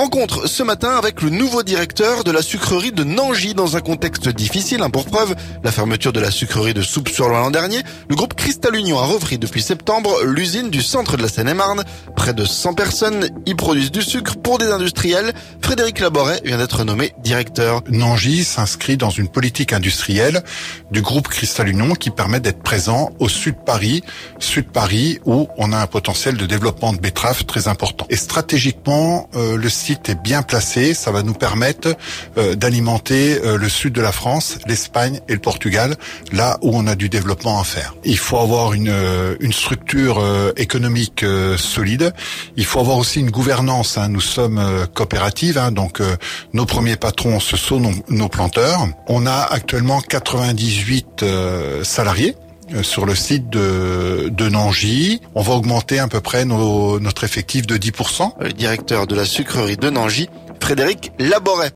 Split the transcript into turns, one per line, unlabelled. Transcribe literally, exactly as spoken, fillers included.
Rencontre ce matin avec le nouveau directeur de la sucrerie de Nangy dans un contexte difficile. Hein, pour preuve, la fermeture de la sucrerie de Soupe-sur-Loire l'an dernier. Le groupe Cristal Union a repris depuis septembre l'usine du centre de la Seine-et-Marne. Près de cent personnes y produisent du sucre pour des industriels. Frédéric Laboret vient d'être nommé directeur.
Nangy s'inscrit dans une politique industrielle du groupe Cristal Union qui permet d'être présent au sud de Paris, sud de Paris où on a un potentiel de développement de betteraves très important. Et stratégiquement, euh, le site est bien placé, ça va nous permettre euh, d'alimenter euh, le sud de la France, l'Espagne et le Portugal, là où on a du développement à faire. Il faut avoir une, euh, une structure euh, économique euh, solide, il faut avoir aussi une gouvernance, hein. Nous sommes euh, coopératives, hein, donc euh, nos premiers patrons, ce sont nos, nos planteurs. On a actuellement quatre-vingt-dix-huit euh, salariés sur le site de, de Nangy. On va augmenter à peu près nos, notre effectif de dix pour cent.
Le directeur de la sucrerie de Nangy, Frédéric Laboret.